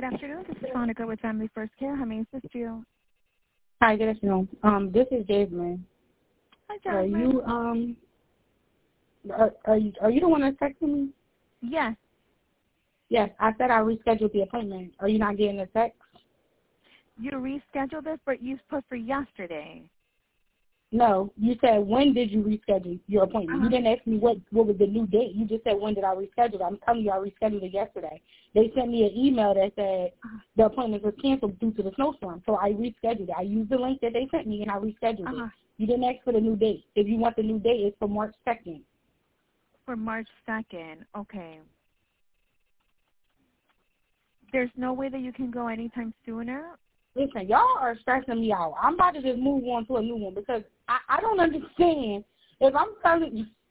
Good afternoon. This is Monica with Family First Care. How may I assist you? Hi, good afternoon. This is Jasmine. Hi, Are Jasmine. you are you the one that texted me? Yes. Yes, I said I rescheduled the appointment. Are you not getting the text? You rescheduled this, but you put for yesterday. No, you said when did you reschedule your appointment? You didn't ask me what was the new date. You just said when did I reschedule it. I'm telling you I rescheduled it yesterday. They sent me an email that said the appointment was canceled due to the snowstorm. So I rescheduled it. I used the link that they sent me and I rescheduled it. You didn't ask for the new date. If you want the new date, it's for March 2nd. For March 2nd. Okay. There's no way that you can go anytime sooner? Listen, y'all are stressing me out. I'm about to just move on to a new one because I don't understand. If I'm telling you,